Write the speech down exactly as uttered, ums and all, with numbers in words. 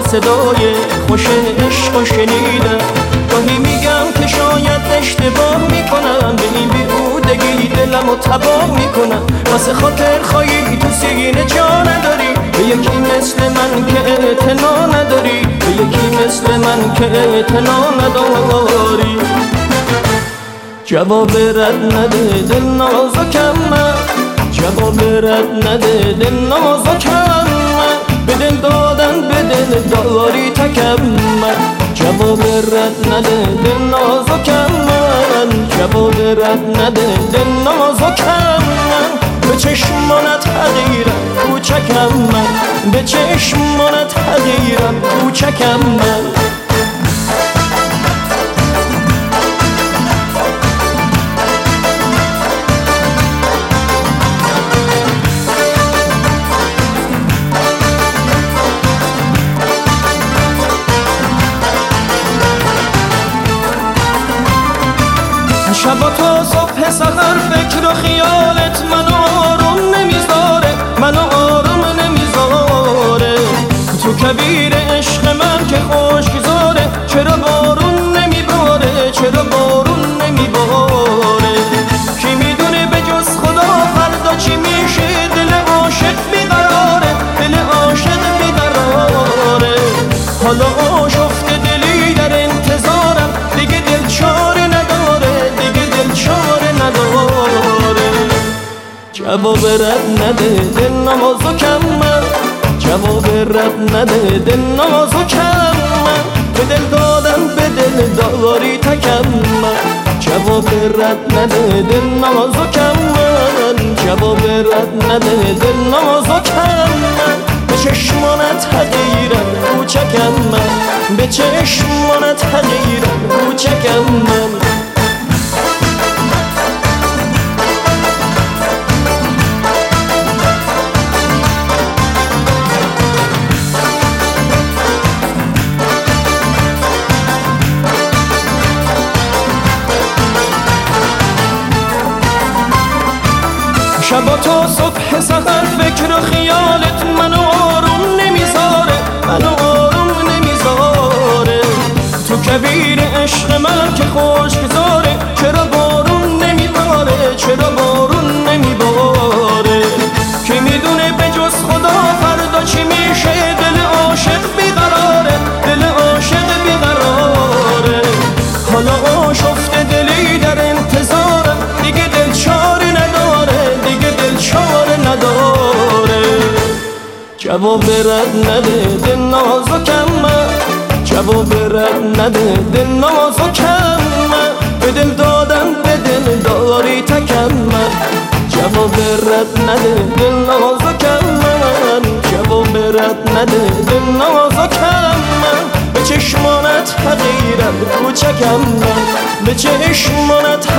صدای خوش عشق و شنیدم. گاهی میگم که شاید اشتباه میکنم، به این بیهودگی دلم و تباه میکنم. واسه خاطر خواهی تو سینه جا نداری، به یکی مثل من که اعتنا نداری، به یکی مثل من که اعتنا نداری. جواب رد نده دل نازکم من، جواب رد نده دل نازکم من، به دل دادن به دل داری تکم من. جواب رد نده دل نازکم من، جواب رد نده دل نازکم من، به چشمانت حقیرم کوچکم من، به چشمانت حقیرم کوچکم من. شبا تا صبح سحر فکر و خیالت منو آروم نمیذاره، منو آروم نمیذاره. تو کبیر عشق من که خشک‌زاره، چرا بارون نمیباره، چرا بارون نمیباره. کی میدونه به جز خدا فردا چی میشه، دل عاشق بیقراره، دل عاشق بیقراره. حالا آشفته دلی در انتظارم، دیگه دل چاره نداره، دیگه دل چاره نداره. جواب رد نده دل نازکم من، جواب رد نده دل نازکم من، به دل دادن به دل داری تکم من. جواب رد نده دل نازکم من، جواب رد نده دل نازکم من، به چشمانت حقیرم کوچکم من، به چشمانت حقیرم کوچکم من. شبا تا صبح سحر فکر و خیالت منو آروم نمیذاره، منو آروم نمیذاره. تو کبیر عشق من که خشک‌زاره، چرا بارون نمیباره، چرا بارون نمیباره. کی میدونه به جز خدا فردا چی میشه، دل عاشق بیقراره، دل عاشق بیقراره. حالا آشفته دلی در انتظارم، دیگه دل چاره نداره، دیگه دل چاره نداره. جواب رد نده دل نازکم من، جواب رد نده دل نازکم من، به دل دادن به دل داری تکم من. جواب رد نده دل نازکم من، جواب رد نده دل نازکم من، به چشمانت حقیرم کوچکم من، به چشمانت